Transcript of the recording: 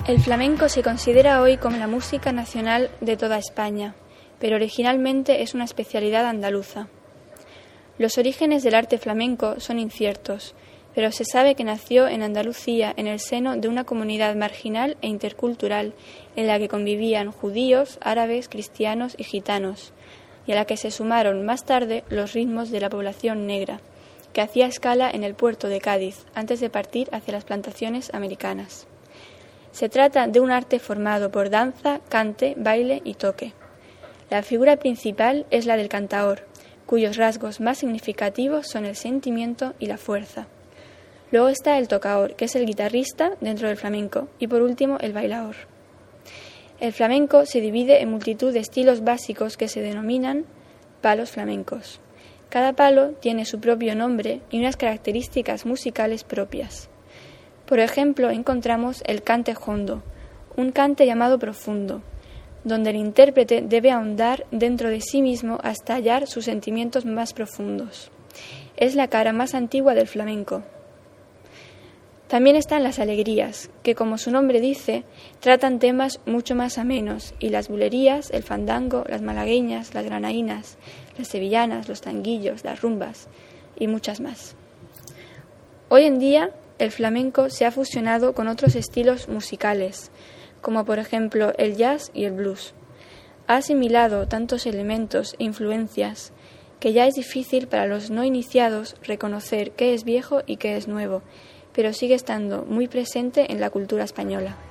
El flamenco se considera hoy como la música nacional de toda España, pero originalmente es una especialidad andaluza. Los orígenes del arte flamenco son inciertos, pero se sabe que nació en Andalucía en el seno de una comunidad marginal e intercultural en la que convivían judíos, árabes, cristianos y gitanos, y a la que se sumaron más tarde los ritmos de la población negra, que hacía escala en el puerto de Cádiz antes de partir hacia las plantaciones americanas. Se trata de un arte formado por danza, cante, baile y toque. La figura principal es la del cantaor, cuyos rasgos más significativos son el sentimiento y la fuerza. Luego está el tocaor, que es el guitarrista dentro del flamenco, y por último el bailaor. El flamenco se divide en multitud de estilos básicos que se denominan palos flamencos. Cada palo tiene su propio nombre y unas características musicales propias. Por ejemplo, encontramos el cante jondo, un cante llamado profundo, donde el intérprete debe ahondar dentro de sí mismo hasta hallar sus sentimientos más profundos. Es la cara más antigua del flamenco. También están las alegrías, que como su nombre dice, tratan temas mucho más amenos, y las bulerías, el fandango, las malagueñas, las granaínas, las sevillanas, los tanguillos, las rumbas y muchas más. Hoy en día, el flamenco se ha fusionado con otros estilos musicales, como por ejemplo el jazz y el blues. Ha asimilado tantos elementos e influencias que ya es difícil para los no iniciados reconocer qué es viejo y qué es nuevo, pero sigue estando muy presente en la cultura española.